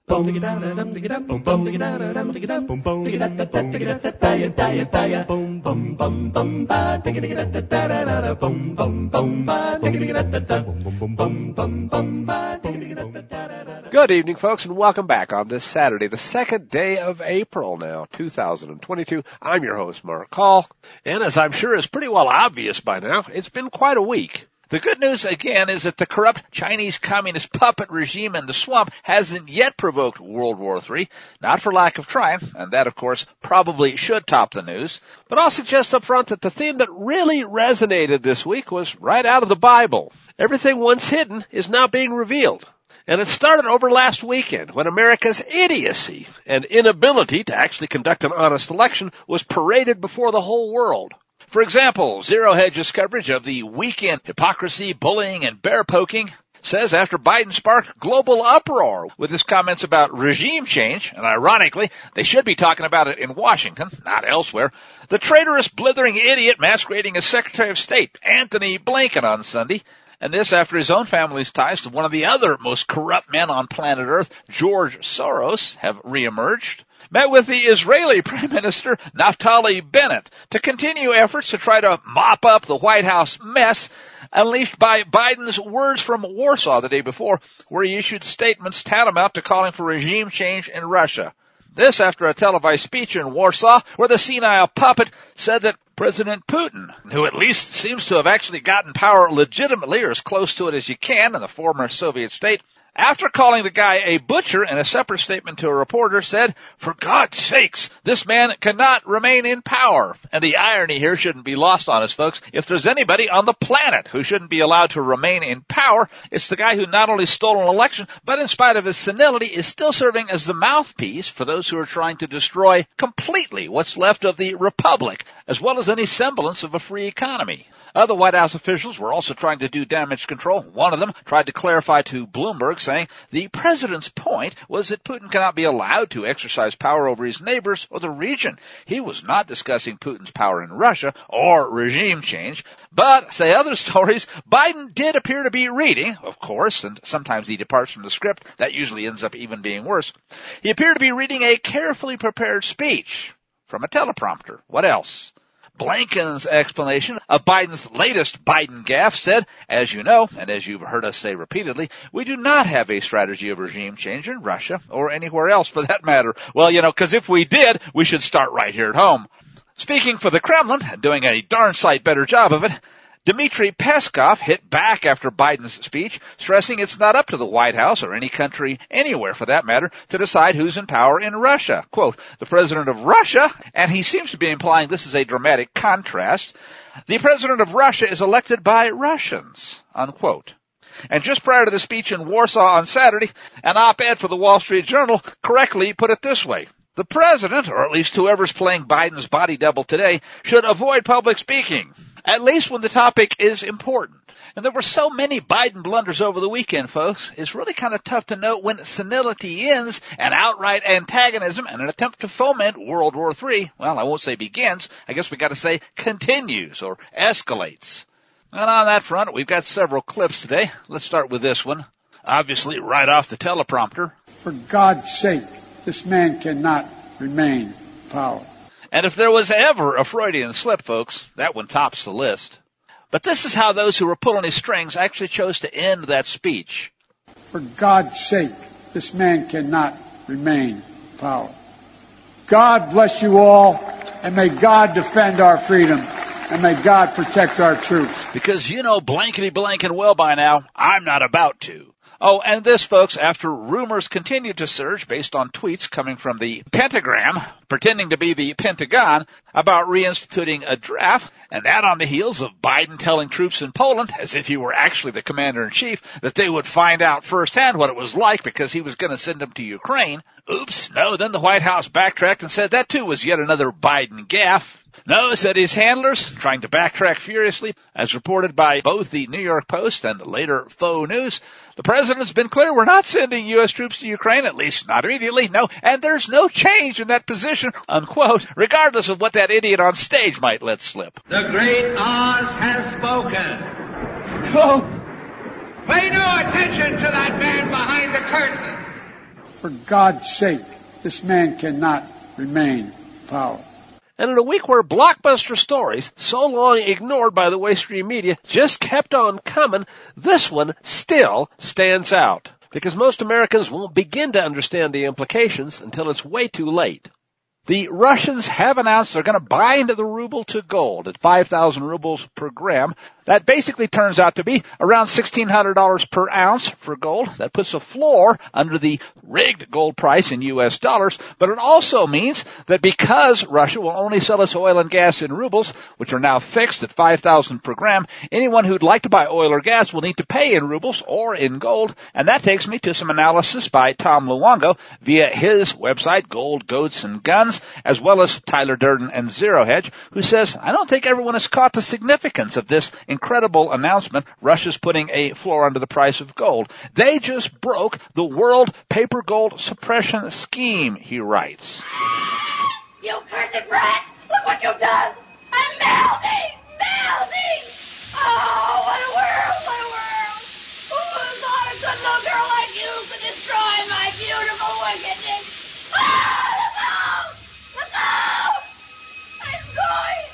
Good evening, folks, and welcome back on this Saturday, the second day of April now, 2022. I'm your host, Mark Hall, and as I'm sure is pretty well obvious by now, it's been quite a week. The good news, again, is that the corrupt Chinese communist puppet regime in the swamp hasn't yet provoked World War III, not for lack of trying, and that, of course, probably should top the news. But I'll suggest up front that the theme that really resonated this week was right out of the Bible. Everything once hidden is now being revealed. And it started over last weekend when America's idiocy and inability to actually conduct an honest election was paraded before the whole world. For example, Zero Hedge's coverage of the weekend hypocrisy, bullying, and bear-poking says after Biden sparked global uproar with his comments about regime change, and ironically, they should be talking about it in Washington, not elsewhere, the traitorous, blithering idiot masquerading as Secretary of State, Antony Blinken, on Sunday, and this after his own family's ties to one of the other most corrupt men on planet Earth, George Soros, have reemerged, met with the Israeli Prime Minister Naftali Bennett to continue efforts to try to mop up the White House mess unleashed by Biden's words from Warsaw the day before, where he issued statements tantamount to calling for regime change in Russia. This after a televised speech in Warsaw where the senile puppet said that President Putin, who at least seems to have actually gotten power legitimately or as close to it as you can in the former Soviet state, after calling the guy a butcher in a separate statement to a reporter, said, "For God's sakes, this man cannot remain in power." And the irony here shouldn't be lost on us, folks. If there's anybody on the planet who shouldn't be allowed to remain in power, it's the guy who not only stole an election, but in spite of his senility is still serving as the mouthpiece for those who are trying to destroy completely what's left of the republic, as well as any semblance of a free economy. Other White House officials were also trying to do damage control. One of them tried to clarify to Bloomberg, saying the president's point was that Putin cannot be allowed to exercise power over his neighbors or the region. He was not discussing Putin's power in Russia or regime change. But, say other stories, Biden did appear to be reading, of course, and sometimes he departs from the script. That usually ends up even being worse. He appeared to be reading a carefully prepared speech from a teleprompter. What else? Blinken's explanation of Biden's latest Biden gaffe said, as you know, and as you've heard us say repeatedly, we do not have a strategy of regime change in Russia or anywhere else for that matter. Well, because if we did, we should start right here at home. Speaking for the Kremlin, doing a darn sight better job of it, Dmitry Peskov hit back after Biden's speech, stressing it's not up to the White House or any country anywhere for that matter to decide who's in power in Russia. Quote, the president of Russia, and he seems to be implying this is a dramatic contrast, the president of Russia is elected by Russians, unquote. And just prior to the speech in Warsaw on Saturday, an op-ed for the Wall Street Journal correctly put it this way. The president, or at least whoever's playing Biden's body double today, should avoid public speaking, at least when the topic is important. And there were so many Biden blunders over the weekend, folks, it's really kind of tough to know when senility ends and outright antagonism and an attempt to foment World War III, well, I won't say begins, I guess we got to say continues or escalates. And on that front, we've got several clips today. Let's start with this one, obviously right off the teleprompter. For God's sake, this man cannot remain in power. And if there was ever a Freudian slip, folks, that one tops the list. But this is how those who were pulling his strings actually chose to end that speech. For God's sake, this man cannot remain in power. God bless you all, and may God defend our freedom, and may God protect our troops. Because blankety blank and well by now, I'm not about to. Oh, and this, folks, after rumors continued to surge based on tweets coming from the pentagram, pretending to be the Pentagon, about reinstituting a draft, and that on the heels of Biden telling troops in Poland, as if he were actually the commander-in-chief, that they would find out firsthand what it was like because he was going to send them to Ukraine. Oops, no, then the White House backtracked and said that too was yet another Biden gaffe. No, said his handlers, trying to backtrack furiously, as reported by both the New York Post and later Faux News. The president's been clear we're not sending U.S. troops to Ukraine, at least not immediately, no, and there's no change in that position, unquote, regardless of what that idiot on stage might let slip. The great Oz has spoken. Oh. Pay no attention to that man behind the curtain. For God's sake, this man cannot remain in power. And in a week where blockbuster stories, so long ignored by the mainstream media, just kept on coming, this one still stands out. Because most Americans won't begin to understand the implications until it's way too late. The Russians have announced they're going to bind the ruble to gold at 5,000 rubles per gram. That basically turns out to be around $1,600 per ounce for gold. That puts a floor under the rigged gold price in U.S. dollars, but it also means that because Russia will only sell its oil and gas in rubles, which are now fixed at 5,000 per gram, anyone who'd like to buy oil or gas will need to pay in rubles or in gold, and that takes me to some analysis by Tom Luongo via his website, Gold, Goats, and Guns, as well as Tyler Durden and Zero Hedge, who says, I don't think everyone has caught the significance of this incredible announcement. Russia's putting a floor under the price of gold. They just broke the world paper gold suppression scheme, he writes. You cursed brat! Look what you've done! I'm melting! Melting! Oh, what a world! What a world! Who would have thought a good little girl like you could destroy my beautiful wickedness? Ah, look out! Look out! I'm going!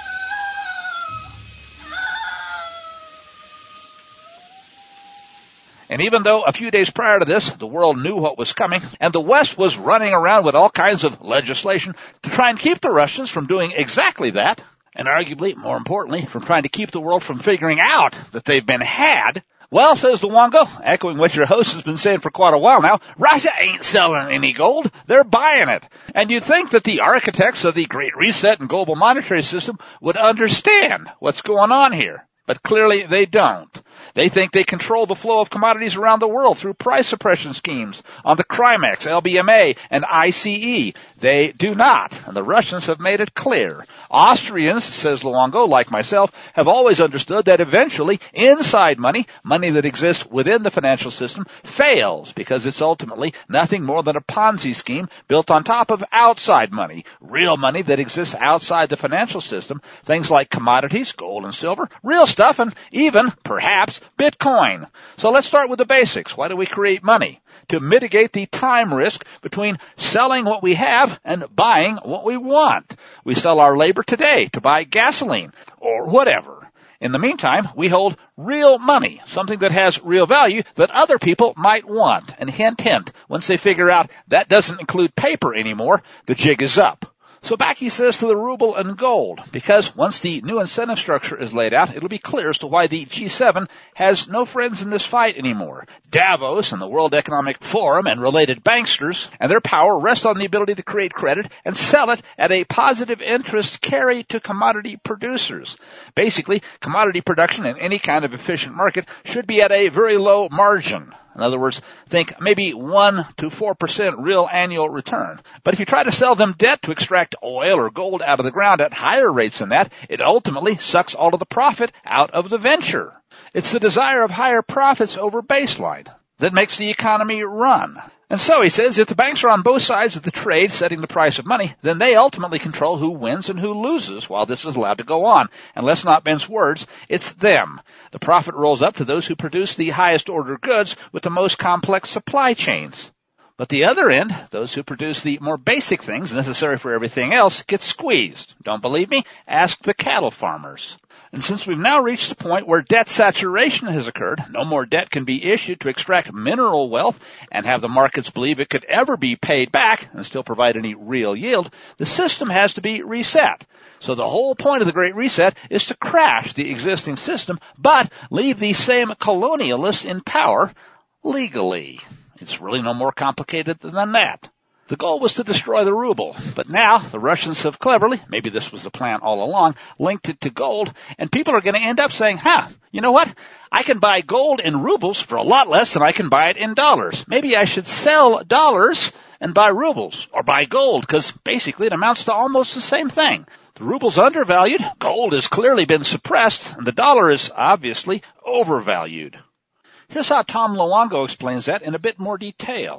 And even though a few days prior to this, the world knew what was coming, and the West was running around with all kinds of legislation to try and keep the Russians from doing exactly that, and arguably, more importantly, from trying to keep the world from figuring out that they've been had, well, says Luongo, echoing what your host has been saying for quite a while now, Russia ain't selling any gold. They're buying it. And you'd think that the architects of the Great Reset and global monetary system would understand what's going on here. But clearly they don't. They think they control the flow of commodities around the world through price suppression schemes on the CRIMEX, LBMA, and ICE. They do not, and the Russians have made it clear. Austrians, says Luongo, like myself, have always understood that eventually inside money, money that exists within the financial system, fails because it's ultimately nothing more than a Ponzi scheme built on top of outside money, real money that exists outside the financial system, things like commodities, gold and silver, real stuff, and even, perhaps, Bitcoin. So let's start with the basics. Why do we create money? To mitigate the time risk between selling what we have and buying what we want. We sell our labor today to buy gasoline or whatever. In the meantime, we hold real money, something that has real value that other people might want. And hint, hint, once they figure out that doesn't include paper anymore, the jig is up. So back, he says, to the ruble and gold, because once the new incentive structure is laid out, it'll be clear as to why the G7 has no friends in this fight anymore. Davos and the World Economic Forum and related banksters and their power rest on the ability to create credit and sell it at a positive interest carry to commodity producers. Basically, commodity production in any kind of efficient market should be at a very low margin. In other words, think maybe 1 to 4% real annual return. But if you try to sell them debt to extract oil or gold out of the ground at higher rates than that, it ultimately sucks all of the profit out of the venture. It's the desire of higher profits over baseline that makes the economy run. And so, he says, if the banks are on both sides of the trade setting the price of money, then they ultimately control who wins and who loses while this is allowed to go on. And let's not mince words, it's them. The profit rolls up to those who produce the highest order goods with the most complex supply chains. But the other end, those who produce the more basic things necessary for everything else, get squeezed. Don't believe me? Ask the cattle farmers. And since we've now reached the point where debt saturation has occurred, no more debt can be issued to extract mineral wealth and have the markets believe it could ever be paid back and still provide any real yield, the system has to be reset. So the whole point of the Great Reset is to crash the existing system, but leave the same colonialists in power legally. It's really no more complicated than that. The goal was to destroy the ruble, but now the Russians have cleverly, maybe this was the plan all along, linked it to gold, and people are going to end up saying, you know what? I can buy gold in rubles for a lot less than I can buy it in dollars. Maybe I should sell dollars and buy rubles, or buy gold, because basically it amounts to almost the same thing. The ruble's undervalued, gold has clearly been suppressed, and the dollar is obviously overvalued. Here's how Tom Luongo explains that in a bit more detail.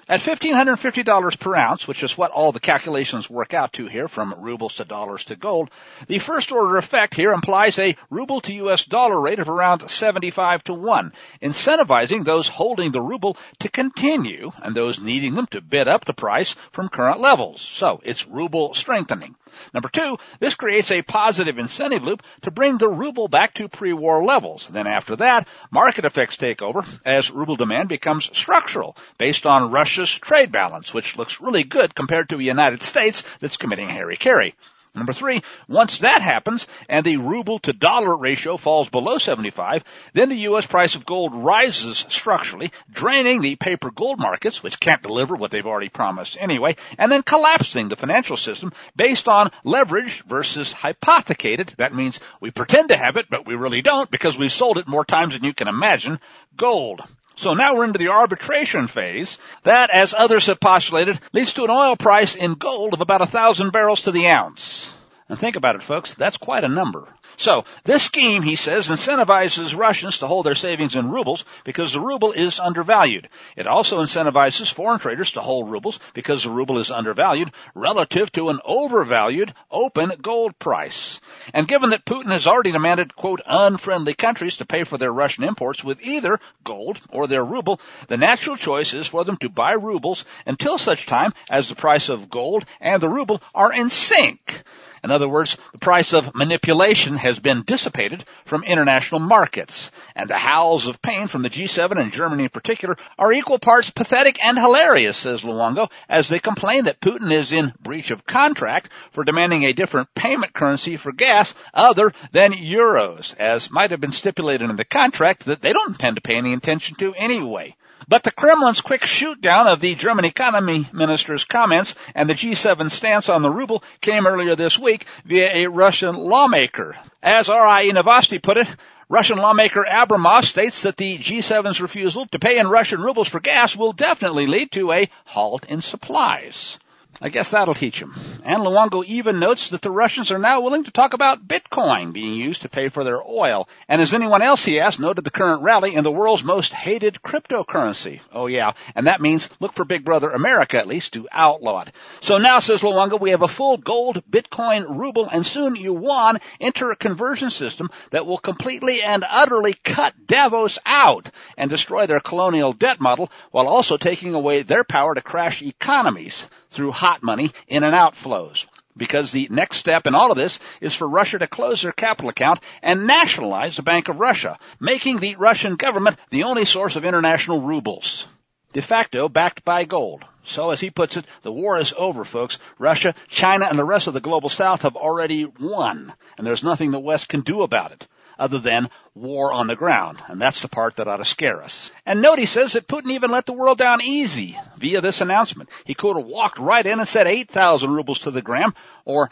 At $1,550 per ounce, which is what all the calculations work out to here, from rubles to dollars to gold, the first-order effect here implies a ruble to U.S. dollar rate of around 75 to 1, incentivizing those holding the ruble to continue and those needing them to bid up the price from current levels. So it's ruble strengthening. Number two, this creates a positive incentive loop to bring the ruble back to pre-war levels. Then after that, market effects take over as ruble demand becomes structural based on Russia's trade balance, which looks really good compared to a United States that's committing hara-kiri. Number three, once that happens and the ruble to dollar ratio falls below 75, then the U.S. price of gold rises structurally, draining the paper gold markets, which can't deliver what they've already promised anyway, and then collapsing the financial system based on leverage versus hypothecated. That means we pretend to have it, but we really don't because we've sold it more times than you can imagine, gold. So now we're into the arbitration phase. That, as others have postulated, leads to an oil price in gold of about 1,000 barrels to the ounce. And think about it, folks, that's quite a number. So this scheme, he says, incentivizes Russians to hold their savings in rubles because the ruble is undervalued. It also incentivizes foreign traders to hold rubles because the ruble is undervalued relative to an overvalued open gold price. And given that Putin has already demanded, quote, unfriendly countries to pay for their Russian imports with either gold or their ruble, the natural choice is for them to buy rubles until such time as the price of gold and the ruble are in sync. In other words, the price of manipulation has been dissipated from international markets, and the howls of pain from the G7 and Germany in particular are equal parts pathetic and hilarious, says Luongo, as they complain that Putin is in breach of contract for demanding a different payment currency for gas other than euros, as might have been stipulated in the contract that they don't intend to pay any attention to anyway. But the Kremlin's quick shoot-down of the German economy minister's comments and the G7 stance on the ruble came earlier this week via a Russian lawmaker. As RIA Novosti put it, Russian lawmaker Abramov states that the G7's refusal to pay in Russian rubles for gas will definitely lead to a halt in supplies. I guess that'll teach him. And Luongo even notes that the Russians are now willing to talk about Bitcoin being used to pay for their oil. And as anyone else, he asked, noted the current rally in the world's most hated cryptocurrency. Oh yeah, and that means look for Big Brother America at least to outlaw it. So now, says Luongo, we have a full gold, Bitcoin, ruble, and soon yuan inter-conversion system that will completely and utterly cut Davos out and destroy their colonial debt model while also taking away their power to crash economies through hot money in and outflows. Because the next step in all of this is for Russia to close their capital account and nationalize the Bank of Russia, making the Russian government the only source of international rubles, de facto backed by gold. So, as he puts it, the war is over, folks. Russia, China, and the rest of the global south have already won, and there's nothing the West can do about it other than war on the ground, and that's the part that ought to scare us. And note, he says that Putin even let the world down easy via this announcement. He could have walked right in and said 8,000 rubles to the gram, or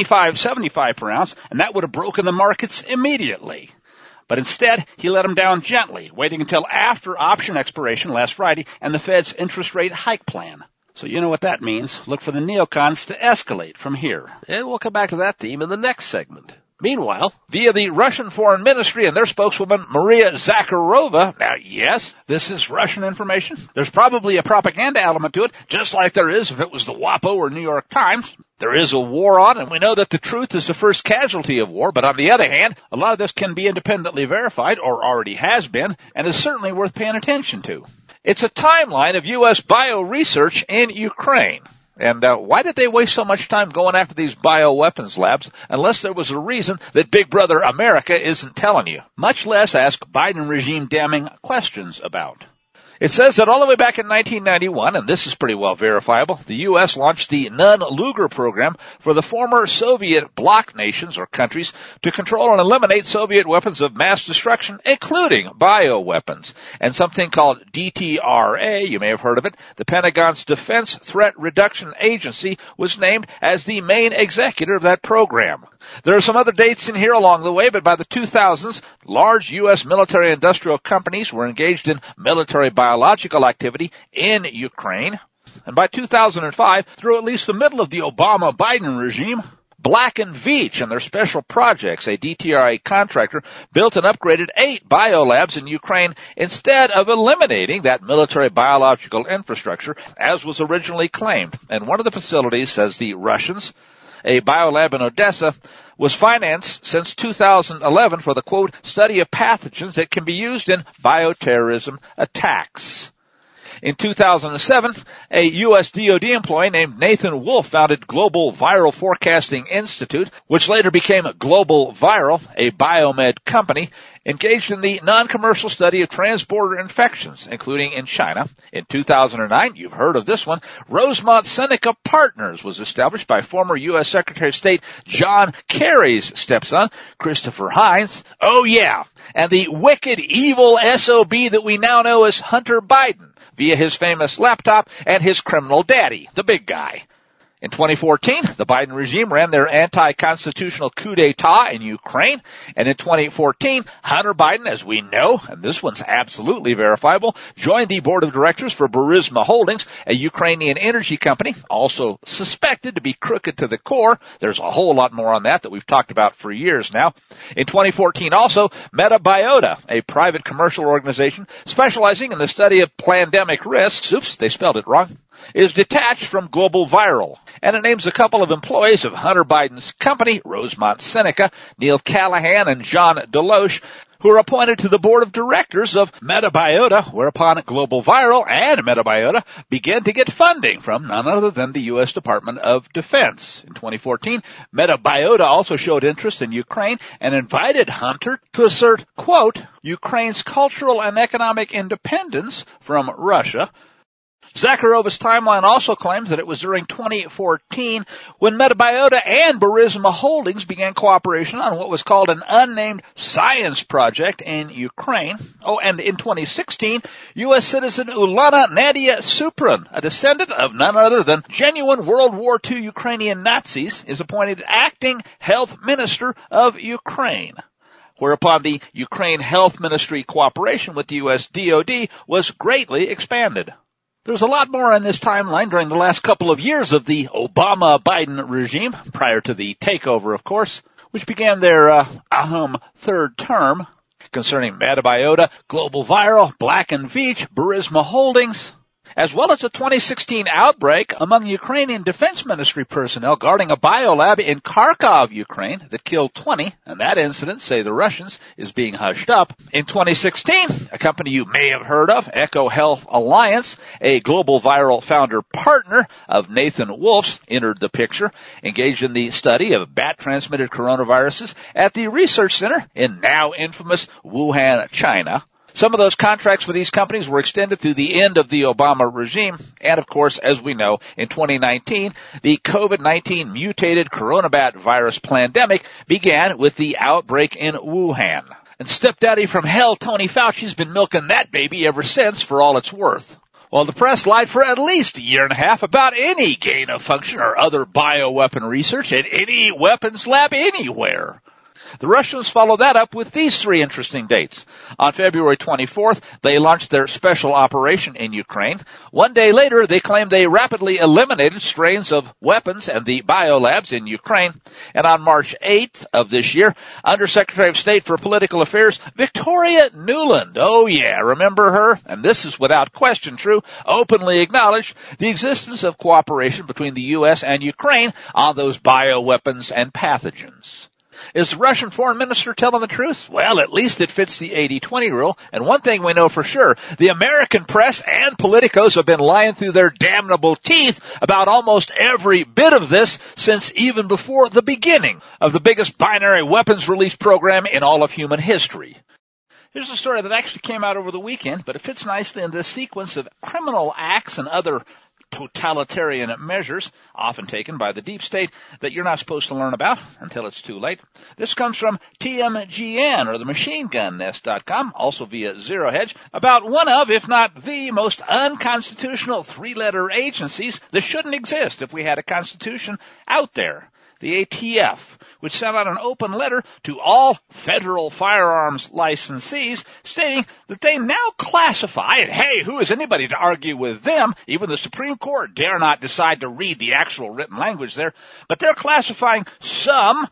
25.75 per ounce, and that would have broken the markets immediately. But instead, he let them down gently, waiting until after option expiration last Friday and the Fed's interest rate hike plan. So you know what that means. Look for the neocons to escalate from here. And we'll come back to that theme in the next segment. Meanwhile, via the Russian Foreign Ministry and their spokeswoman, Maria Zakharova, now yes, this is Russian information. There's probably a propaganda element to it, just like there is if it was the WAPO or New York Times. There is a war on, and we know that the truth is the first casualty of war, but on the other hand, a lot of this can be independently verified, or already has been, and is certainly worth paying attention to. It's a timeline of U.S. bioresearch in Ukraine. And why did they waste so much time going after these bioweapons labs unless there was a reason that Big Brother America isn't telling you, much less ask Biden regime damning questions about? It says that all the way back in 1991, and this is pretty well verifiable, the U.S. launched the Nunn-Lugar program for the former Soviet bloc nations or countries to control and eliminate Soviet weapons of mass destruction, including bioweapons. And something called DTRA, you may have heard of it, the Pentagon's Defense Threat Reduction Agency, was named as the main executor of that program. There are some other dates in here along the way, but by the 2000s, large U.S. military-industrial companies were engaged in military biological activity in Ukraine. And by 2005, through at least the middle of the Obama-Biden regime, Black & Veatch and their special projects, a DTRA contractor, built and upgraded 8 biolabs in Ukraine instead of eliminating that military biological infrastructure as was originally claimed. And one of the facilities, says the Russians, a biolab in Odessa, was financed since 2011 for the, quote, study of pathogens that can be used in bioterrorism attacks. In 2007, a U.S. DoD employee named Nathan Wolf founded Global Viral Forecasting Institute, which later became Global Viral, a biomed company, engaged in the non-commercial study of transborder infections, including in China. In 2009, you've heard of this one, Rosemont Seneca Partners was established by former U.S. Secretary of State John Kerry's stepson, Christopher Hines. Oh yeah, and the wicked, evil SOB that we now know as Hunter Biden, via his famous laptop and his criminal daddy, the big guy. In 2014, the Biden regime ran their anti-constitutional coup d'etat in Ukraine, and in 2014, Hunter Biden, as we know, and this one's absolutely verifiable, joined the board of directors for Burisma Holdings, a Ukrainian energy company, also suspected to be crooked to the core. There's a whole lot more on that we've talked about for years now. In 2014 also, Metabiota, a private commercial organization specializing in the study of pandemic risks, oops, they spelled it wrong, is detached from Global Viral. And it names a couple of employees of Hunter Biden's company, Rosemont Seneca, Neil Callahan and John Deloche, who are appointed to the board of directors of Metabiota, whereupon Global Viral and Metabiota began to get funding from none other than the U.S. Department of Defense. In 2014, Metabiota also showed interest in Ukraine and invited Hunter to assert, quote, Ukraine's cultural and economic independence from Russia. Zakharova's timeline also claims that it was during 2014 when Metabiota and Burisma Holdings began cooperation on what was called an unnamed science project in Ukraine. Oh, and in 2016, U.S. citizen Ulana Nadia Supran, a descendant of none other than genuine World War II Ukrainian Nazis, is appointed acting health minister of Ukraine, whereupon the Ukraine Health Ministry cooperation with the U.S. DoD was greatly expanded. There's a lot more on this timeline during the last couple of years of the Obama-Biden regime, prior to the takeover, of course, which began their third term, concerning Metabiota, Global Viral, Black & Veatch, Burisma Holdings, as well as a 2016 outbreak among Ukrainian Defense Ministry personnel guarding a biolab in Kharkov, Ukraine, that killed 20, and that incident, say the Russians, is being hushed up. In 2016, a company you may have heard of, Echo Health Alliance, a Global Viral founder partner of Nathan Wolf's, entered the picture, engaged in the study of bat-transmitted coronaviruses at the research center in now infamous Wuhan, China. Some of those contracts with these companies were extended through the end of the Obama regime. And, of course, as we know, in 2019, the COVID-19 mutated coronavirus virus pandemic began with the outbreak in Wuhan. And stepdaddy from hell, Tony Fauci's been milking that baby ever since for all it's worth. Well, the press lied for at least a year and a half about any gain of function or other bioweapon research at any weapons lab anywhere. The Russians followed that up with these 3 interesting dates. On February 24th, they launched their special operation in Ukraine. 1 day later, they claimed they rapidly eliminated strains of weapons and the biolabs in Ukraine. And on March 8th of this year, Undersecretary of State for Political Affairs, Victoria Nuland, oh yeah, remember her? And this is without question true, openly acknowledged the existence of cooperation between the U.S. and Ukraine on those bioweapons and pathogens. Is the Russian foreign minister telling the truth? Well, at least it fits the 80-20 rule. And one thing we know for sure, the American press and politicos have been lying through their damnable teeth about almost every bit of this since even before the beginning of the biggest binary weapons release program in all of human history. Here's a story that actually came out over the weekend, but it fits nicely in this sequence of criminal acts and other totalitarian measures, often taken by the deep state, that you're not supposed to learn about until it's too late. This comes from TMGN, or the MachineGunNest.com, also via Zero Hedge, about one of, if not the most unconstitutional 3-letter agencies that shouldn't exist if we had a constitution out there. the ATF, which sent out an open letter to all federal firearms licensees stating that they now classify, and hey, who is anybody to argue with them? Even the Supreme Court dare not decide to read the actual written language there, but they're classifying some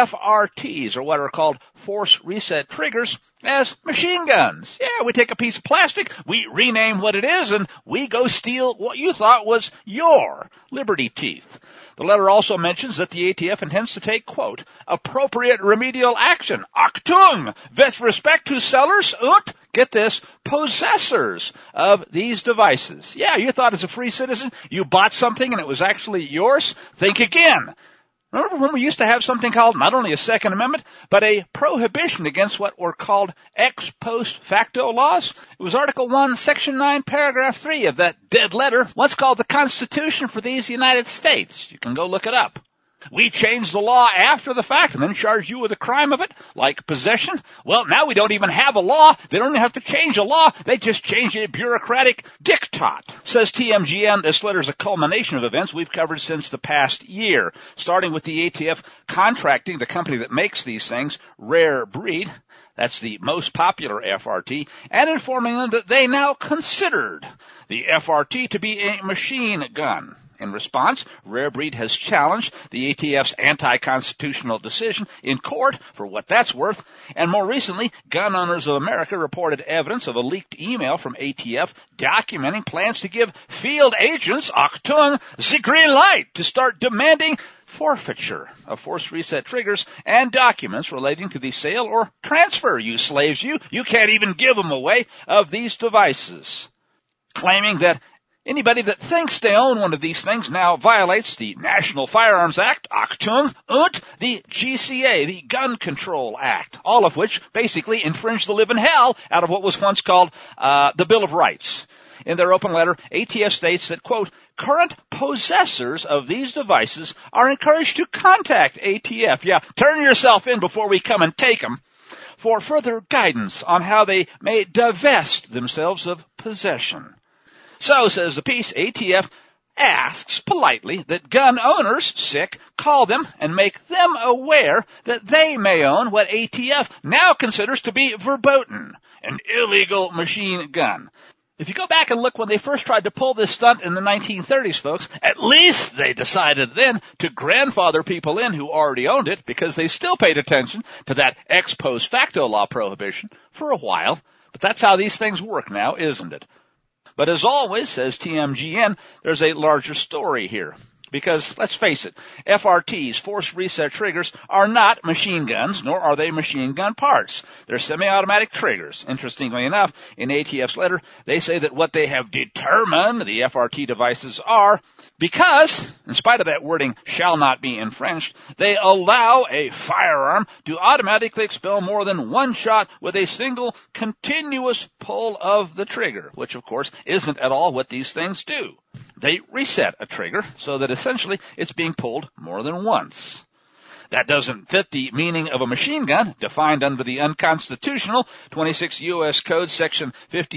FRTs, or what are called force reset triggers, as machine guns. Yeah, we take a piece of plastic, we rename what it is, and we go steal what you thought was your liberty teeth. The letter also mentions that the ATF intends to take, quote, appropriate remedial action, Achtung, with respect to sellers und, get this, possessors of these devices. Yeah, you thought as a free citizen you bought something and it was actually yours? Think again. Remember when we used to have something called not only a Second Amendment, but a prohibition against what were called ex post facto laws? It was Article 1, Section 9, Paragraph 3 of that dead letter, what's called the Constitution for these United States. You can go look it up. We changed the law after the fact and then charged you with a crime of it, like possession. Well, now we don't even have a law. They don't even have to change a law. They just change a bureaucratic diktat. Says TMGN, this letter is a culmination of events we've covered since the past year, starting with the ATF contracting the company that makes these things, Rare Breed. That's the most popular FRT, and informing them that they now considered the FRT to be a machine gun. In response, Rare Breed has challenged the ATF's anti-constitutional decision in court for what that's worth, and more recently, Gun Owners of America reported evidence of a leaked email from ATF documenting plans to give field agents, Achtung, the green light to start demanding forfeiture of force reset triggers and documents relating to the sale or transfer, you slaves, you can't even give them away, of these devices, claiming that anybody that thinks they own one of these things now violates the National Firearms Act, Achtung, und the GCA, the Gun Control Act, all of which basically infringe the living hell out of what was once called the Bill of Rights. In their open letter, ATF states that, quote, current possessors of these devices are encouraged to contact ATF. Yeah, turn yourself in before we come and take them, for further guidance on how they may divest themselves of possession. So, says the piece, ATF asks politely that gun owners, call them and make them aware that they may own what ATF now considers to be verboten, an illegal machine gun. If you go back and look when they first tried to pull this stunt in the 1930s, folks, at least they decided then to grandfather people in who already owned it because they still paid attention to that ex post facto law prohibition for a while. But that's how these things work now, isn't it? But as always, says TMGN, there's a larger story here. Because, let's face it, FRTs, force reset triggers, are not machine guns, nor are they machine gun parts. They're semi-automatic triggers. Interestingly enough, in ATF's letter, they say that what they have determined the FRT devices are, because, in spite of that wording, shall not be infringed, they allow a firearm to automatically expel more than one shot with a single continuous pull of the trigger, which, of course, isn't at all what these things do. They reset a trigger so that essentially it's being pulled more than once. That doesn't fit the meaning of a machine gun defined under the unconstitutional 26 U.S. Code Section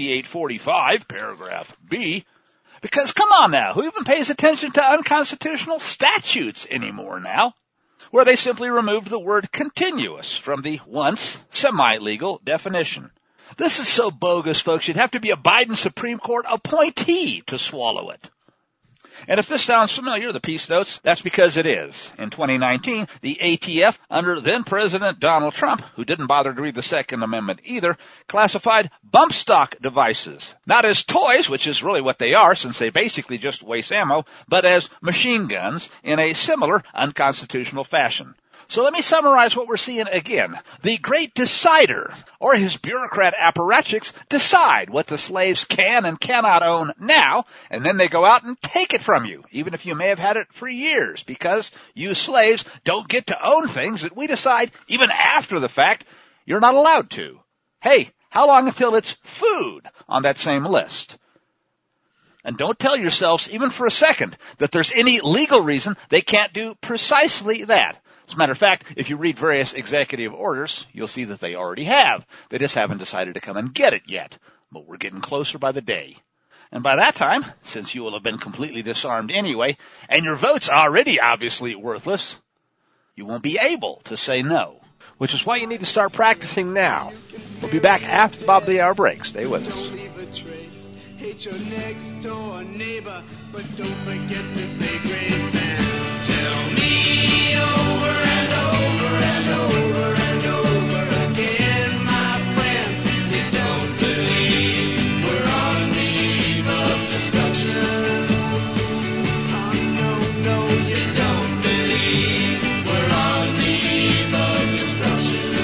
5845, Paragraph B. Because come on now, who even pays attention to unconstitutional statutes anymore now? Where they simply removed the word continuous from the once semi-legal definition. This is so bogus, folks, you'd have to be a Biden Supreme Court appointee to swallow it. And if this sounds familiar, the piece notes, that's because it is. In 2019, the ATF, under then-President Donald Trump, who didn't bother to read the Second Amendment either, classified bump stock devices, not as toys, which is really what they are, since they basically just waste ammo, but as machine guns in a similar unconstitutional fashion. So let me summarize what we're seeing again. The great decider, or his bureaucrat apparatchiks, decide what the slaves can and cannot own now, and then they go out and take it from you, even if you may have had it for years, because you slaves don't get to own things that we decide, even after the fact, you're not allowed to. Hey, how long until it's food on that same list? And don't tell yourselves, even for a second, that there's any legal reason they can't do precisely that. As a matter of fact, if you read various executive orders, you'll see that they already have. They just haven't decided to come and get it yet. But we're getting closer by the day. And by that time, since you will have been completely disarmed anyway, and your vote's already obviously worthless, You won't be able to say no. Which is why you need to start practicing now. We'll be back after the Bob the Hour break. Stay with us. Hate your next door neighbor, but don't forget to say grace and tell me over and over and over and over again, my friend, you don't believe we're on the eve of destruction. Oh, no, you don't believe we're on the eve of destruction.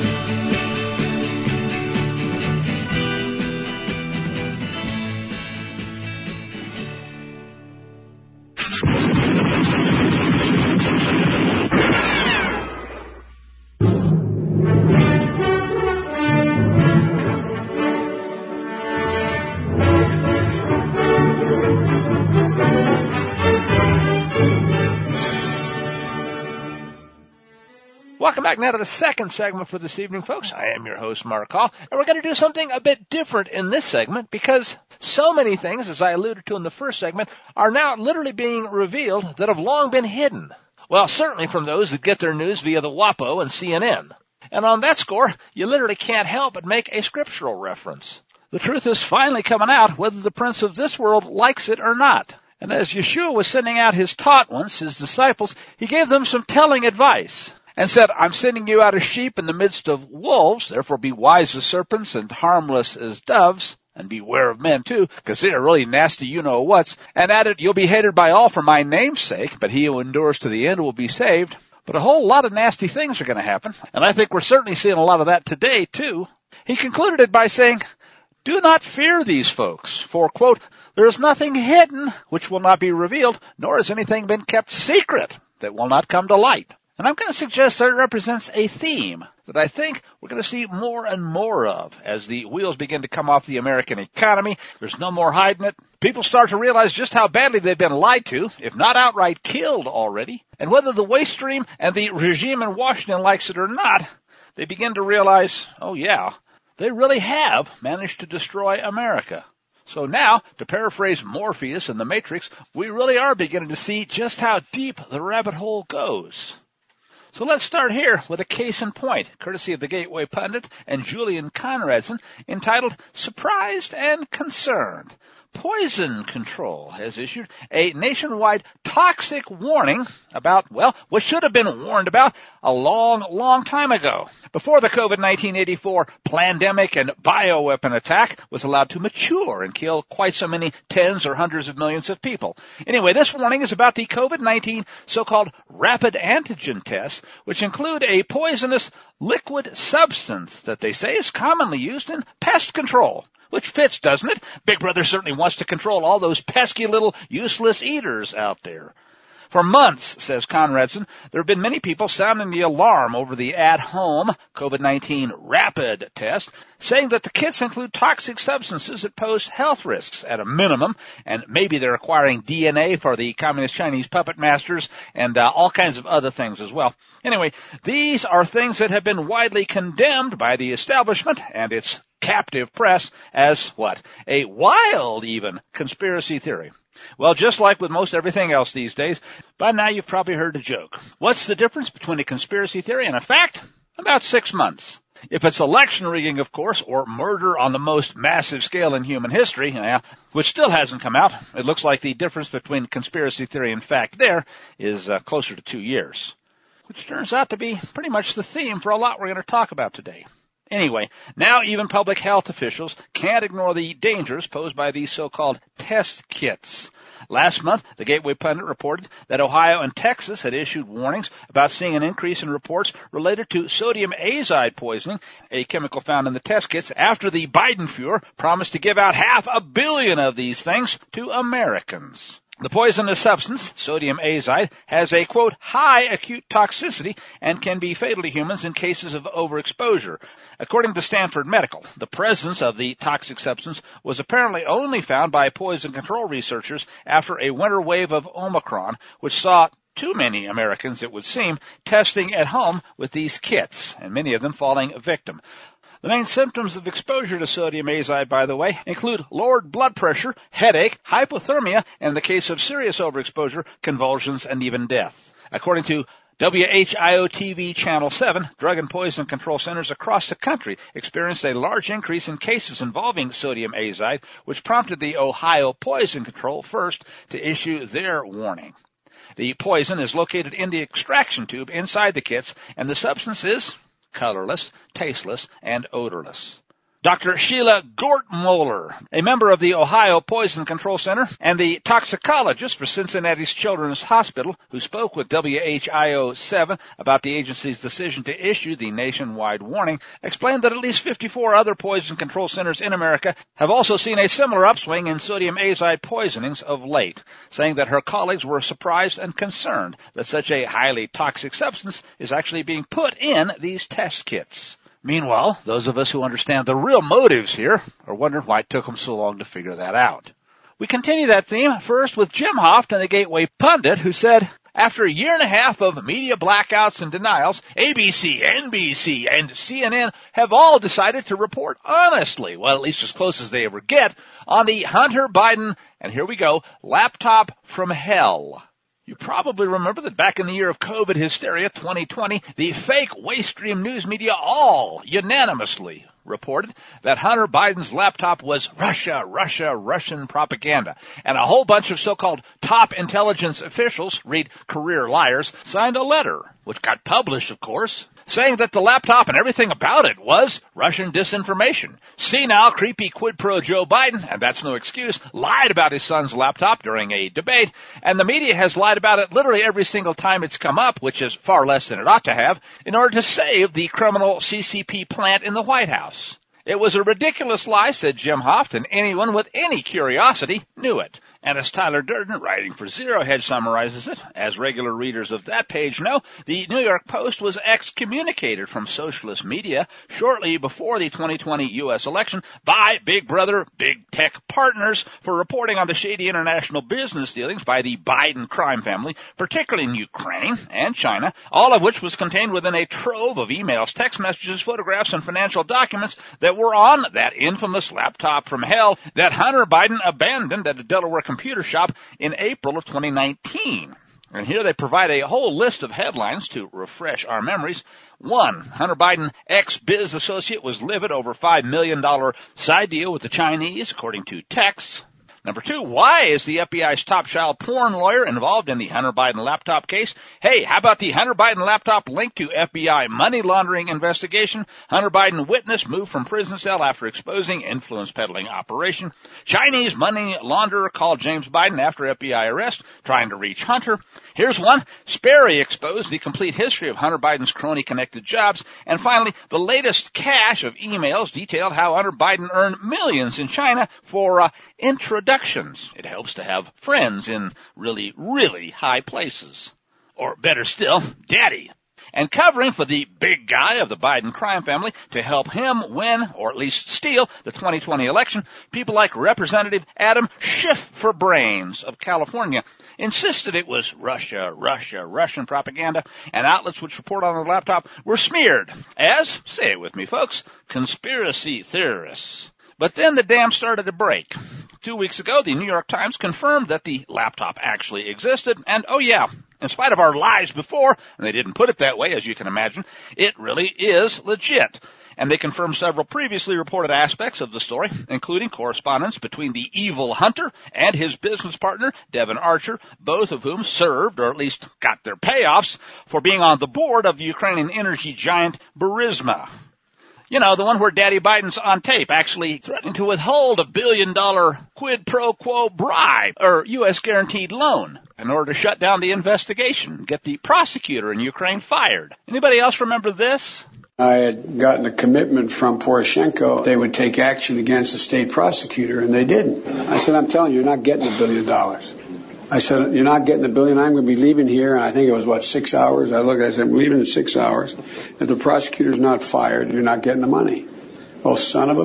Welcome back now to the second segment for this evening, folks. I am your host, Mark Hall, and we're going to do something a bit different in this segment because so many things, as I alluded to in the first segment, are now literally being revealed that have long been hidden. Well, certainly from those that get their news via the WAPO and CNN. And on that score, you literally can't help but make a scriptural reference. The truth is finally coming out whether the prince of this world likes it or not. And as Yeshua was sending out his taught ones, his disciples, he gave them some telling advice. And said, I'm sending you out as sheep in the midst of wolves, therefore be wise as serpents and harmless as doves, and beware of men too, because they are really nasty you-know-whats. And added, you'll be hated by all for my name's sake, but he who endures to the end will be saved. But a whole lot of nasty things are going to happen, and I think we're certainly seeing a lot of that today too. He concluded it by saying, do not fear these folks, for, quote, there is nothing hidden which will not be revealed, nor has anything been kept secret that will not come to light. And I'm going to suggest that it represents a theme that I think we're going to see more and more of as the wheels begin to come off the American economy. There's no more hiding it. People start to realize just how badly they've been lied to, if not outright killed already. And whether the waste stream and the regime in Washington likes it or not, they begin to realize, oh yeah, they really have managed to destroy America. So now, to paraphrase Morpheus in The Matrix, we really are beginning to see just how deep the rabbit hole goes. So let's start here with a case in point, courtesy of the Gateway Pundit and Julian Conradson, entitled Surprised and Concerned. Poison Control has issued a nationwide toxic warning about, well, what should have been warned about a long, long time ago, before the COVID-19 84 pandemic and bioweapon attack was allowed to mature and kill quite so many tens or hundreds of millions of people. Anyway, this warning is about the COVID-19 so-called rapid antigen tests, which include a poisonous liquid substance that they say is commonly used in pest control. Which fits, doesn't it? Big Brother certainly wants to control all those pesky little useless eaters out there. For months, says Conradson, there have been many people sounding the alarm over the at-home COVID-19 rapid test, saying that the kits include toxic substances that pose health risks at a minimum, and maybe they're acquiring DNA for the communist Chinese puppet masters and all kinds of other things as well. Anyway, these are things that have been widely condemned by the establishment and its captive press as what? A wild, even, conspiracy theory. Well, just like with most everything else these days, by now you've probably heard a joke. What's the difference between a conspiracy theory and a fact? About 6 months. If it's election rigging, of course, or murder on the most massive scale in human history, which still hasn't come out, it looks like the difference between conspiracy theory and fact there is closer to 2 years, which turns out to be pretty much the theme for a lot we're going to talk about today. Anyway, now even public health officials can't ignore the dangers posed by these so-called test kits. Last month, the Gateway Pundit reported that Ohio and Texas had issued warnings about seeing an increase in reports related to sodium azide poisoning, a chemical found in the test kits, after the Biden Fuhrer promised to give out 500 million of these things to Americans. The poisonous substance, sodium azide, has a, quote, high acute toxicity and can be fatal to humans in cases of overexposure. According to Stanford Medical, the presence of the toxic substance was apparently only found by poison control researchers after a winter wave of Omicron, which saw too many Americans, it would seem, testing at home with these kits, and many of them falling victim. The main symptoms of exposure to sodium azide, by the way, include lowered blood pressure, headache, hypothermia, and in the case of serious overexposure, convulsions, and even death. According to WHIO-TV Channel 7, Drug and Poison Control Centers across the country experienced a large increase in cases involving sodium azide, which prompted the Ohio Poison Control first to issue their warning. The poison is located in the extraction tube inside the kits, and the substance is colorless, tasteless, and odorless. Dr. Sheila Gortmoller, a member of the Ohio Poison Control Center and the toxicologist for Cincinnati's Children's Hospital, who spoke with WHIO-7 about the agency's decision to issue the nationwide warning, explained that at least 54 other poison control centers in America have also seen a similar upswing in sodium azide poisonings of late, saying that her colleagues were surprised and concerned that such a highly toxic substance is actually being put in these test kits. Meanwhile, those of us who understand the real motives here are wondering why it took them so long to figure that out. We continue that theme first with Jim Hoft and the Gateway Pundit, who said, after a year and a half of media blackouts and denials, ABC, NBC, and CNN have all decided to report honestly, well, at least as close as they ever get, on the Hunter Biden, and here we go, laptop from hell. You probably remember that back in the year of COVID hysteria 2020, the fake waste stream news media all unanimously reported that Hunter Biden's laptop was Russian propaganda. And a whole bunch of so-called top intelligence officials, read career liars, signed a letter, which got published, of course, saying that the laptop and everything about it was Russian disinformation. Senile, creepy quid pro Joe Biden, and that's no excuse, lied about his son's laptop during a debate, and the media has lied about it literally every single time it's come up, which is far less than it ought to have, in order to save the criminal CCP plant in the White House. It was a ridiculous lie, said Jim Hoft, and anyone with any curiosity knew it. And as Tyler Durden, writing for Zero Hedge, summarizes it, as regular readers of that page know, the New York Post was excommunicated from socialist media shortly before the 2020 U.S. election by Big Brother, Big Tech partners for reporting on the shady international business dealings by the Biden crime family, particularly in Ukraine and China, all of which was contained within a trove of emails, text messages, photographs, and financial documents that were on that infamous laptop from hell that Hunter Biden abandoned at a Delaware computer shop in April of 2019. And here they provide a whole list of headlines to refresh our memories. 1. Hunter Biden, ex-biz associate, was livid over $5 million side deal with the Chinese, according to Tex. Number 2, why is the FBI's top child porn lawyer involved in the Hunter Biden laptop case? Hey, how about the Hunter Biden laptop linked to FBI money laundering investigation? Hunter Biden witness moved from prison cell after exposing influence peddling operation. Chinese money launderer called James Biden after FBI arrest, trying to reach Hunter. Here's one. Sperry exposed the complete history of Hunter Biden's crony-connected jobs. And finally, the latest cache of emails detailed how Hunter Biden earned millions in China for introductions. It helps to have friends in really, really high places. Or better still, daddy. And covering for the big guy of the Biden crime family to help him win, or at least steal, the 2020 election, people like Representative Adam Schiff for Brains of California insisted it was Russian propaganda, and outlets which report on the laptop were smeared as, say it with me folks, conspiracy theorists. But then the dam started to break. 2 weeks ago, the New York Times confirmed that the laptop actually existed, and oh yeah, in spite of our lies before, and they didn't put it that way, as you can imagine, it really is legit. And they confirmed several previously reported aspects of the story, including correspondence between the evil Hunter and his business partner, Devon Archer, both of whom served, or at least got their payoffs, for being on the board of the Ukrainian energy giant Burisma. You know, the one where Daddy Biden's on tape actually threatening to withhold $1 billion quid pro quo bribe or U.S. guaranteed loan in order to shut down the investigation, get the prosecutor in Ukraine fired. Anybody else remember this? I had gotten a commitment from Poroshenko. They would take action against the state prosecutor, and they didn't. I said, I'm telling you, you're not getting $1 billion. I said, you're not getting $1 billion. I'm going to be leaving here. And I think it was, 6 hours? I said, I'm leaving in 6 hours. If the prosecutor's not fired, you're not getting the money. Oh, son of a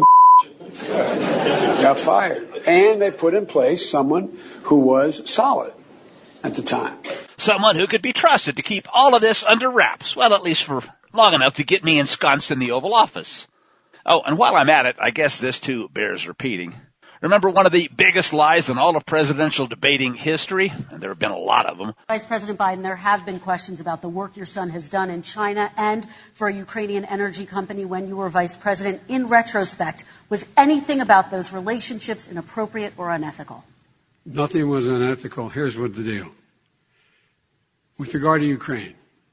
got fired. And they put in place someone who was solid at the time. Someone who could be trusted to keep all of this under wraps. Well, at least for long enough to get me ensconced in the Oval Office. Oh, and while I'm at it, I guess this too bears repeating. Remember one of the biggest lies in all of presidential debating history? And there have been a lot of them. Vice President Biden, there have been questions about the work your son has done in China and for a Ukrainian energy company when you were vice president. In retrospect, was anything about those relationships inappropriate or unethical? Nothing was unethical. Here's what the deal. With regard to Ukraine,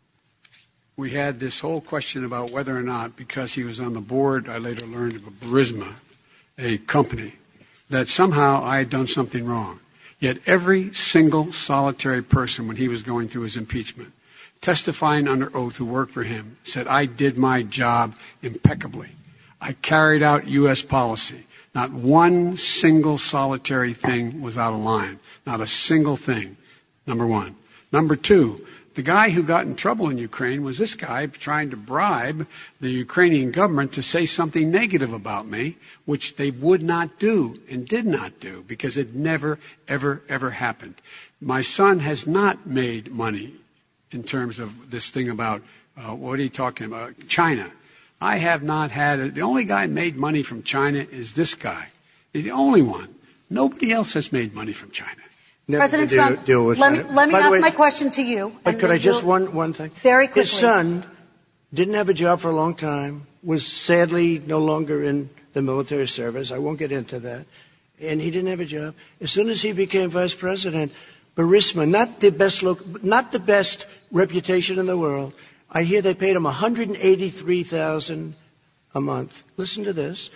we had this whole question about whether or not, because he was on the board, I later learned, of Burisma, a company, that somehow I had done something wrong. Yet every single solitary person, when he was going through his impeachment, testifying under oath who worked for him, said, I did my job impeccably. I carried out U.S. policy. Not one single solitary thing was out of line. Not a single thing. Number one. Number two, the guy who got in trouble in Ukraine was this guy trying to bribe the Ukrainian government to say something negative about me, which they would not do and did not do because it never, ever, ever happened. My son has not made money in terms of this thing about, what are you talking about? China. I have not had it. The only guy made money from China is this guy. He's the only one. Nobody else has made money from China. President Trump, let me ask my question to you. But could I just one thing? Very quickly. His son didn't have a job for a long time, was sadly no longer in the military service. I won't get into that. And he didn't have a job. As soon as he became vice president, Burisma, not the best reputation in the world. I hear they paid him $183,000 a month. Listen to this.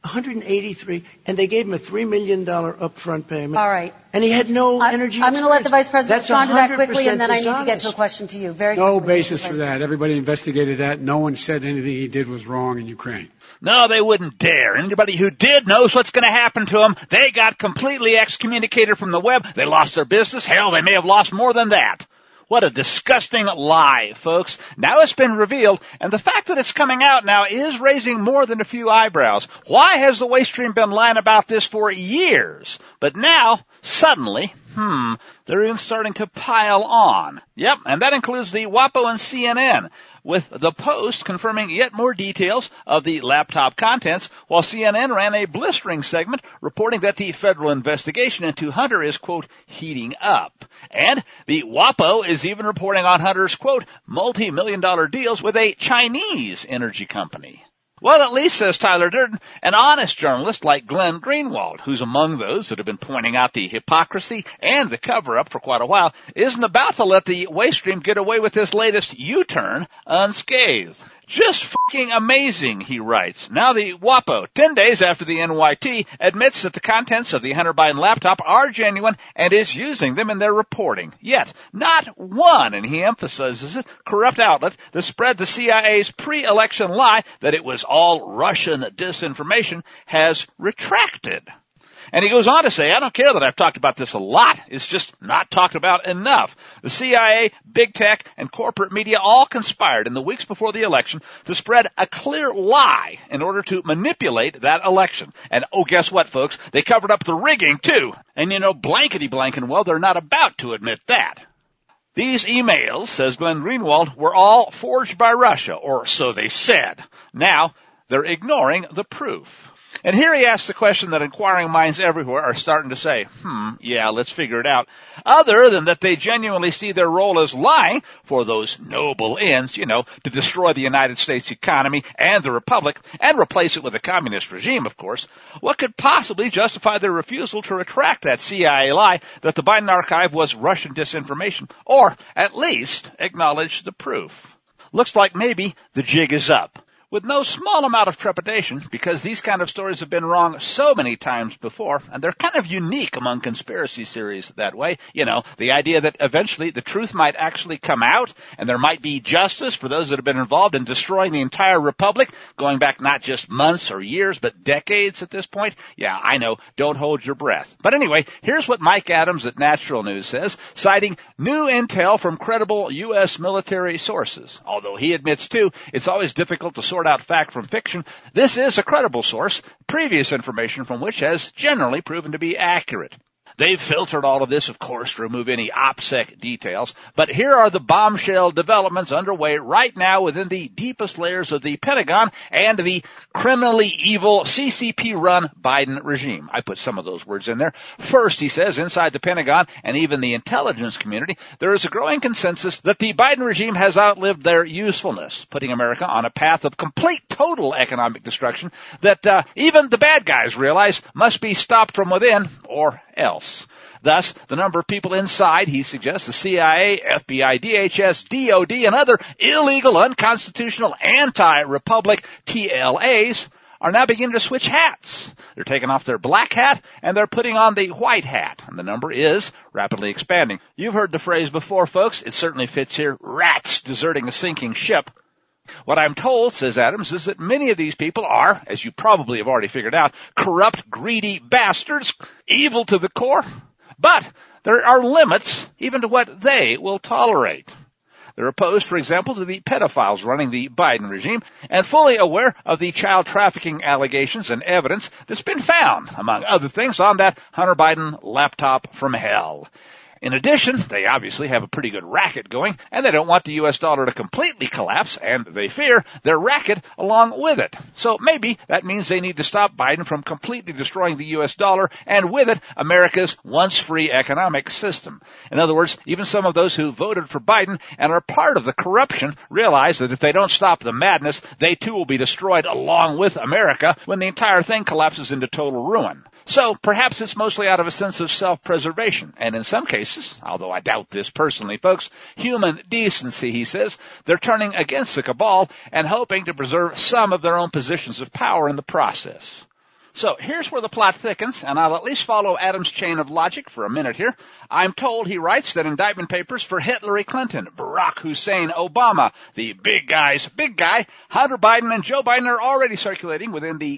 $183, and they gave him a $3 million upfront payment. All right. And he had no energy. I'm going to let the Vice President respond to that quickly, and then I dishonest. need to get to a question to you. Very No quickly, basis for that. Everybody investigated that. No one said anything he did was wrong in Ukraine. No, they wouldn't dare. Anybody who did knows what's going to happen to them. They got completely excommunicated from the web. They lost their business. Hell, they may have lost more than that. What a disgusting lie, folks. Now it's been revealed, and the fact that it's coming out now is raising more than a few eyebrows. Why has the waste stream been lying about this for years? But now, suddenly, they're even starting to pile on. Yep, and that includes the WAPO and CNN, with the Post confirming yet more details of the laptop contents, while CNN ran a blistering segment reporting that the federal investigation into Hunter is, quote, heating up. And the WAPO is even reporting on Hunter's, quote, multi-million-dollar deals with a Chinese energy company. Well, at least, says Tyler Durden, an honest journalist like Glenn Greenwald, who's among those that have been pointing out the hypocrisy and the cover-up for quite a while, isn't about to let the waste stream get away with this latest U-turn unscathed. Just fucking amazing, he writes. Now the WAPO, 10 days after the NYT, admits that the contents of the Hunter Biden laptop are genuine and is using them in their reporting. Yet, not one, and he emphasizes it, corrupt outlet that spread the CIA's pre-election lie that it was all Russian disinformation has retracted. And he goes on to say, I don't care that I've talked about this a lot. It's just not talked about enough. The CIA, big tech, and corporate media all conspired in the weeks before the election to spread a clear lie in order to manipulate that election. And oh, guess what, folks? They covered up the rigging, too. And you know, blankety-blank, well, they're not about to admit that. These emails, says Glenn Greenwald, were all forged by Russia, or so they said. Now, they're ignoring the proof. And here he asks the question that inquiring minds everywhere are starting to say, yeah, let's figure it out. Other than that they genuinely see their role as lying for those noble ends, to destroy the United States economy and the Republic and replace it with a communist regime, of course, what could possibly justify their refusal to retract that CIA lie that the Biden archive was Russian disinformation, or at least acknowledge the proof? Looks like maybe the jig is up. With no small amount of trepidation, because these kind of stories have been wrong so many times before, and they're kind of unique among conspiracy theories that way. The idea that eventually the truth might actually come out, and there might be justice for those that have been involved in destroying the entire republic, going back not just months or years, but decades at this point. Yeah, I know, don't hold your breath. But anyway, here's what Mike Adams at Natural News says, citing new intel from credible U.S. military sources. Although he admits, too, it's always difficult to sort out fact from fiction, this is a credible source, previous information from which has generally proven to be accurate. They've filtered all of this, of course, to remove any OPSEC details. But here are the bombshell developments underway right now within the deepest layers of the Pentagon and the criminally evil CCP-run Biden regime. I put some of those words in there. First, he says, inside the Pentagon and even the intelligence community, there is a growing consensus that the Biden regime has outlived their usefulness, putting America on a path of complete, total economic destruction that even the bad guys realize must be stopped from within or else. Thus, the number of people inside, he suggests, the CIA, FBI, DHS, DOD, and other illegal, unconstitutional, anti-republic TLAs are now beginning to switch hats. They're taking off their black hat and they're putting on the white hat. And the number is rapidly expanding. You've heard the phrase before, folks. It certainly fits here. Rats deserting a sinking ship. What I'm told, says Adams, is that many of these people are, as you probably have already figured out, corrupt, greedy bastards, evil to the core. But there are limits even to what they will tolerate. They're opposed, for example, to the pedophiles running the Biden regime and fully aware of the child trafficking allegations and evidence that's been found, among other things, on that Hunter Biden laptop from hell. In addition, they obviously have a pretty good racket going, and they don't want the U.S. dollar to completely collapse, and they fear their racket along with it. So maybe that means they need to stop Biden from completely destroying the U.S. dollar, and with it, America's once-free economic system. In other words, even some of those who voted for Biden and are part of the corruption realize that if they don't stop the madness, they too will be destroyed along with America when the entire thing collapses into total ruin. So perhaps it's mostly out of a sense of self-preservation, and in some cases, although I doubt this personally, folks, human decency, he says, they're turning against the cabal and hoping to preserve some of their own positions of power in the process. So here's where the plot thickens, and I'll at least follow Adams' chain of logic for a minute here. I'm told, he writes, that indictment papers for Hillary Clinton, Barack Hussein Obama, the big guy's big guy, Hunter Biden and Joe Biden are already circulating within the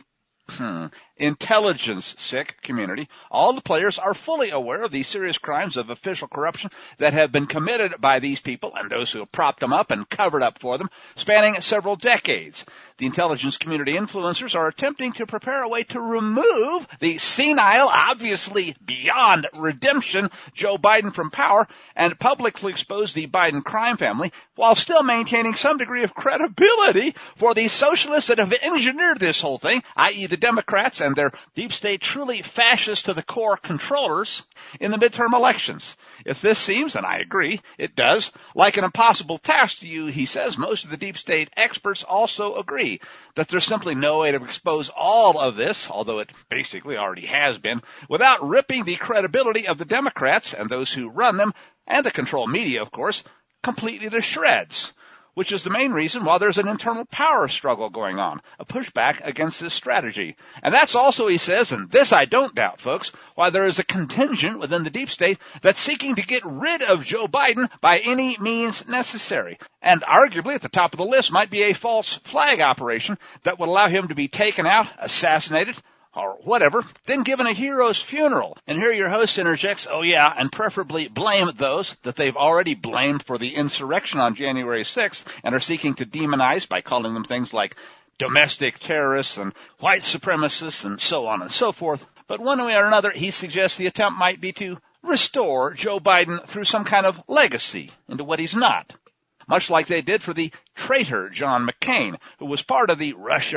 intelligence sick community. All the players are fully aware of the serious crimes of official corruption that have been committed by these people and those who have propped them up and covered up for them, spanning several decades. The intelligence community influencers are attempting to prepare a way to remove the senile, obviously beyond redemption, Joe Biden from power and publicly expose the Biden crime family while still maintaining some degree of credibility for the socialists that have engineered this whole thing, i.e. the Democrats and their deep state truly fascist to the core controllers in the midterm elections. If this seems, and I agree, it does, like an impossible task to you, he says, most of the deep state experts also agree that there's simply no way to expose all of this, although it basically already has been, without ripping the credibility of the Democrats and those who run them, and the control media, of course, completely to shreds. Which is the main reason why there's an internal power struggle going on, a pushback against this strategy. And that's also, he says, and this I don't doubt, folks, why there is a contingent within the deep state that's seeking to get rid of Joe Biden by any means necessary. And arguably at the top of the list might be a false flag operation that would allow him to be taken out, assassinated, or whatever, then given a hero's funeral. And here your host interjects, oh yeah, and preferably blame those that they've already blamed for the insurrection on January 6th and are seeking to demonize by calling them things like domestic terrorists and white supremacists and so on and so forth. But one way or another, he suggests the attempt might be to restore Joe Biden through some kind of legacy into what he's not. Much like they did for the traitor John McCain, who was part of the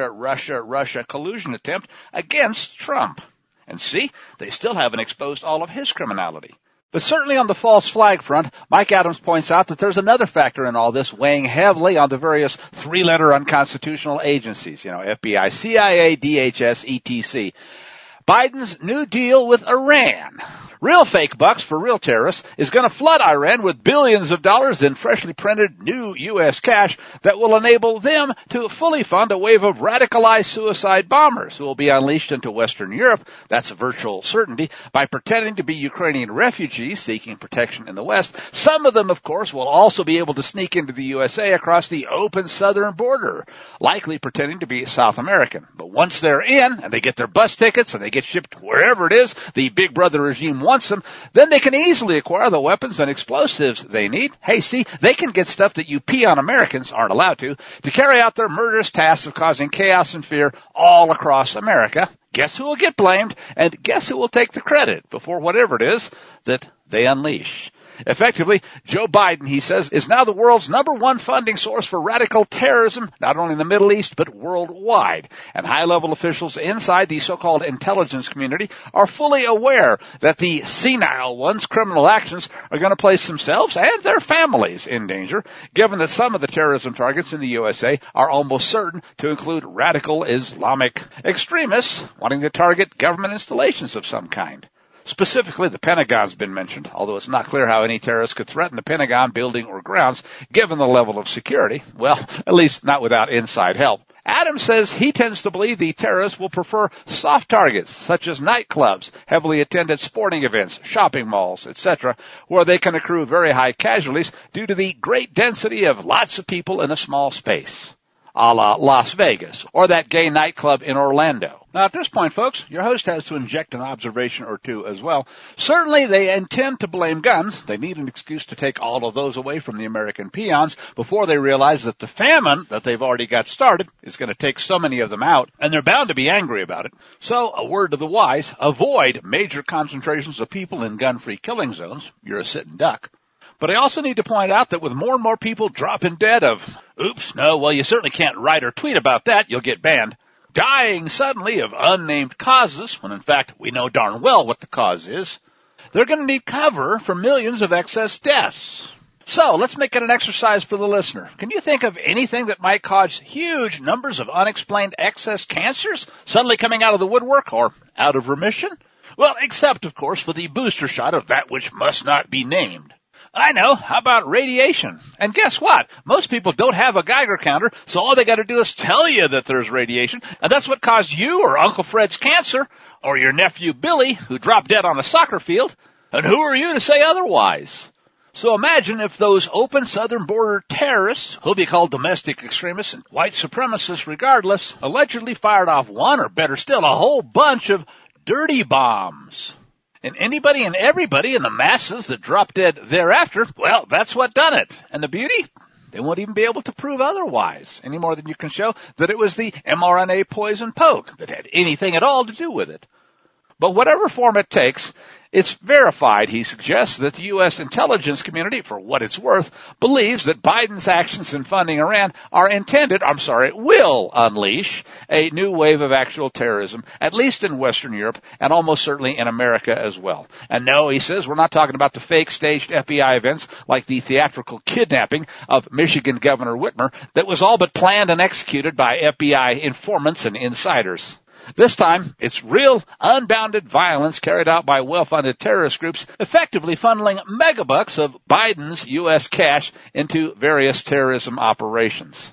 Russia collusion attempt against Trump. And see, they still haven't exposed all of his criminality. But certainly on the false flag front, Mike Adams points out that there's another factor in all this weighing heavily on the various three-letter unconstitutional agencies, FBI, CIA, DHS, etc. Biden's new deal with Iran. Real fake bucks for real terrorists is going to flood Iran with billions of dollars in freshly printed new U.S. cash that will enable them to fully fund a wave of radicalized suicide bombers who will be unleashed into Western Europe, that's a virtual certainty, by pretending to be Ukrainian refugees seeking protection in the West. Some of them, of course, will also be able to sneak into the USA across the open southern border, likely pretending to be South American. But once they're in and they get their bus tickets and they get shipped wherever it is the Big Brother regime wants them, then they can easily acquire the weapons and explosives they need. Hey, see, they can get stuff that you peon Americans aren't allowed to carry out their murderous task of causing chaos and fear all across America. Guess who will get blamed, and guess who will take the credit for whatever it is that they unleash? Effectively, Joe Biden, he says, is now the world's #1 funding source for radical terrorism, not only in the Middle East, but worldwide. And high-level officials inside the so-called intelligence community are fully aware that the senile ones' criminal actions are going to place themselves and their families in danger, given that some of the terrorism targets in the USA are almost certain to include radical Islamic extremists wanting to target government installations of some kind. Specifically, the Pentagon's been mentioned, although it's not clear how any terrorist could threaten the Pentagon building or grounds, given the level of security. Well, at least not without inside help. Adams says he tends to believe the terrorists will prefer soft targets, such as nightclubs, heavily attended sporting events, shopping malls, etc., where they can accrue very high casualties due to the great density of lots of people in a small space, a la Las Vegas, or that gay nightclub in Orlando. Now, at this point, folks, your host has to inject an observation or two as well. Certainly, they intend to blame guns. They need an excuse to take all of those away from the American peons before they realize that the famine that they've already got started is going to take so many of them out, and they're bound to be angry about it. So, a word to the wise, avoid major concentrations of people in gun-free killing zones. You're a sitting duck. But I also need to point out that with more and more people dropping dead of, oops, no, well, you certainly can't write or tweet about that, you'll get banned, dying suddenly of unnamed causes, when in fact we know darn well what the cause is, they're going to need cover for millions of excess deaths. So let's make it an exercise for the listener. Can you think of anything that might cause huge numbers of unexplained excess cancers suddenly coming out of the woodwork or out of remission? Well, except, of course, for the booster shot of that which must not be named. I know. How about radiation? And guess what? Most people don't have a Geiger counter, so all they got to do is tell you that there's radiation, and that's what caused you or Uncle Fred's cancer, or your nephew Billy, who dropped dead on a soccer field. And who are you to say otherwise? So imagine if those open southern border terrorists, who'll be called domestic extremists and white supremacists regardless, allegedly fired off one, or better still, a whole bunch of dirty bombs. And anybody and everybody in the masses that dropped dead thereafter, well, that's what done it. And the beauty? They won't even be able to prove otherwise, any more than you can show that it was the mRNA poison poke that had anything at all to do with it. But whatever form it takes, it's verified, he suggests, that the U.S. intelligence community, for what it's worth, believes that Biden's actions in funding Iran will unleash a new wave of actual terrorism, at least in Western Europe and almost certainly in America as well. And no, he says, we're not talking about the fake staged FBI events like the theatrical kidnapping of Michigan Governor Whitmer that was all but planned and executed by FBI informants and insiders. This time, it's real, unbounded violence carried out by well-funded terrorist groups, effectively funneling megabucks of Biden's U.S. cash into various terrorism operations.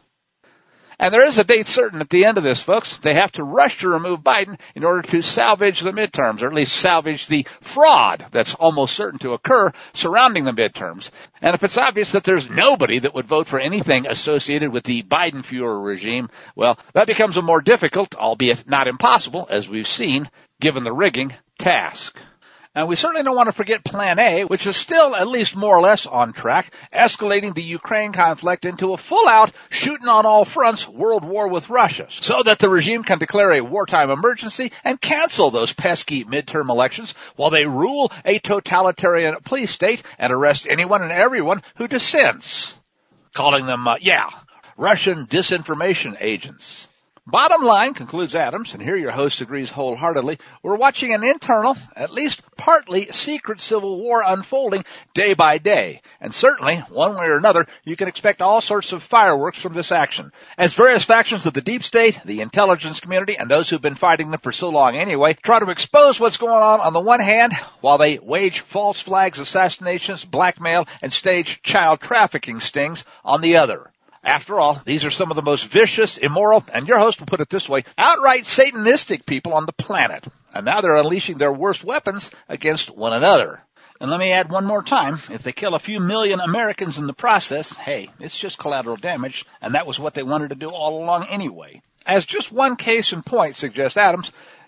And there is a date certain at the end of this, folks. They have to rush to remove Biden in order to salvage the midterms, or at least salvage the fraud that's almost certain to occur surrounding the midterms. And if it's obvious that there's nobody that would vote for anything associated with the Biden-Fuhrer regime, well, that becomes a more difficult, albeit not impossible, as we've seen, given the rigging, task. And we certainly don't want to forget Plan A, which is still at least more or less on track, escalating the Ukraine conflict into a full-out, shooting on all fronts world war with Russia, so that the regime can declare a wartime emergency and cancel those pesky midterm elections while they rule a totalitarian police state and arrest anyone and everyone who dissents, calling them, Russian disinformation agents. Bottom line, concludes Adams, and here your host agrees wholeheartedly, we're watching an internal, at least partly secret civil war unfolding day by day. And certainly, one way or another, you can expect all sorts of fireworks from this action. As various factions of the deep state, the intelligence community, and those who've been fighting them for so long anyway, try to expose what's going on the one hand, while they wage false flags, assassinations, blackmail, and stage child trafficking stings on the other. After all, these are some of the most vicious, immoral, and your host will put it this way, outright Satanistic people on the planet. And now they're unleashing their worst weapons against one another. And let me add one more time, if they kill a few million Americans in the process, hey, it's just collateral damage, and that was what they wanted to do all along anyway. As just one case in point, suggests Adams,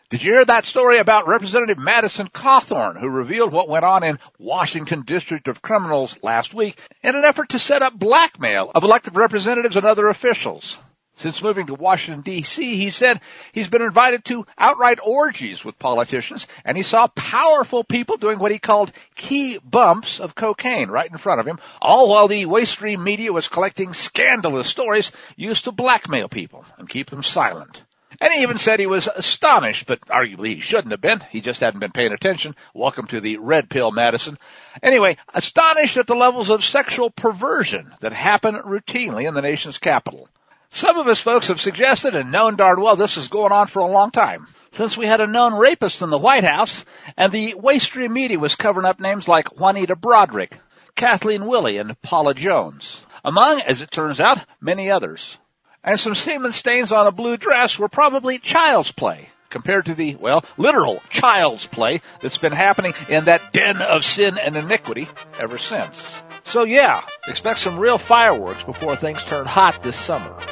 Did you hear that story about Representative Madison Cawthorn, who revealed what went on in Washington District of Criminals last week in an effort to set up blackmail of elected representatives and other officials? Since moving to Washington, D.C., he said he's been invited to outright orgies with politicians, and he saw powerful people doing what he called key bumps of cocaine right in front of him, all while the waste-stream media was collecting scandalous stories used to blackmail people and keep them silent. And he even said he was astonished, but arguably he shouldn't have been. He just hadn't been paying attention. Welcome to the red pill, Madison. Anyway, astonished at the levels of sexual perversion that happen routinely in the nation's capital. Some of us folks have suggested and known darn well this is going on for a long time, since we had a known rapist in the White House, and the waste-stream media was covering up names like Juanita Broaddrick, Kathleen Willey, and Paula Jones, among, as it turns out, many others. And some semen stains on a blue dress were probably child's play compared to the, well, literal child's play that's been happening in that den of sin and iniquity ever since. So yeah, expect some real fireworks before things turn hot this summer.